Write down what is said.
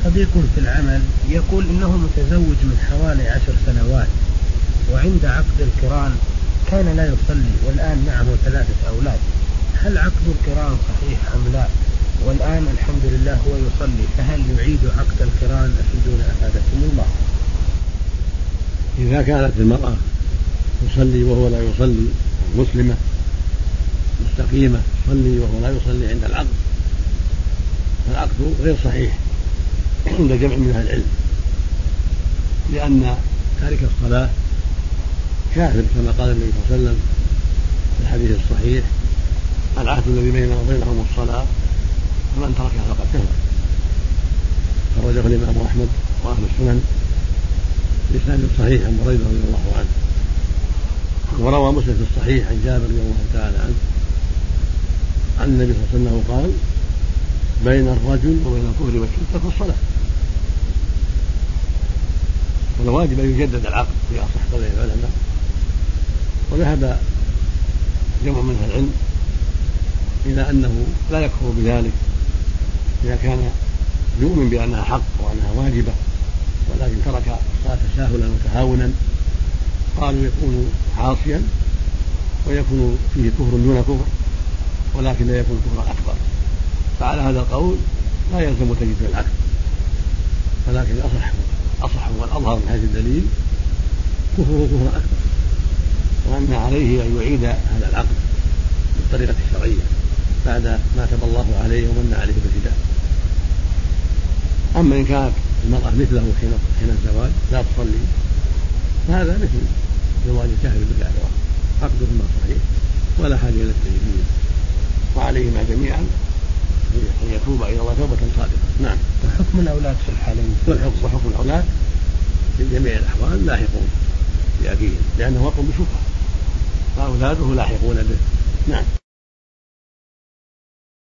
صديق في العمل يقول إنه متزوج من حوالي 10 سنوات، وعند عقد القران كان لا يصلي، والآن معه 3 أولاد. هل عقد القران صحيح أم لا؟ والآن الحمد لله هو يصلي، فهل يعيد عقد القران؟ أفيدونا أفادكم الله. إذا كانت المرأة تصلي وهو لا يصلي، مسلمة مستقيمة تصلي وهو لا يصلي عند العقد، فالعقد غير صحيح عند جمع من أهل العلم، لأن تارك الصلاة كافر كما قال النبي صلى الله عليه وسلم في الحديث الصحيح: العهد الذي بيننا وبينهم الصلاة، فمن تركها فقد كفر. خرجه الإمام أحمد وأهل السنن بإسناد صحيح عن بريدة رضي الله عنه. وروى مسلم في الصحيح عن جابر رضي الله تعالى عنه عن النبي صلى الله عليه وسلم قال: بين الرجل وبين الكفر والشرك ترك الصلاة. والواجب أن يجدد العقد في أصح قول العلماء. وذهب جمع من أهل العلم إلى أنه لا يكفر بذلك إذا كان يؤمن بأنها حق وأنها واجبة، ولكن ترك الصلاة تساهلا وتهاونا. قالوا يكون عاصيا ويكون فيه كفر دون كفر، ولكن لا يكون كفرا أكبر. فعلى هذا القول لا يلزم تجديد العقد، ولكن الأصح والأظهر من هذا الدليل كفره كفرا أكبر، وأن عليه أن يعيد هذا العقد بالطريقة الشرعية بعد ما تاب الله عليه ومن عليه بالهداية. أما إن كانت المرأة مثله حين الزواج لا تصلي، فهذا مثل زواج الكافر بالكافرة، عقدهما صحيح ولا حاجة إلى التجديد، وعليهما جميعا أن يتوب إلى الله توبة صادقة. نعم. وحكم الأولاد في الحالين؟ وحكم الأولاد في جميع الأحوال لاحقون بأبيهم، لأنه وقع بشبهة، فأولاده لاحقون به. نعم.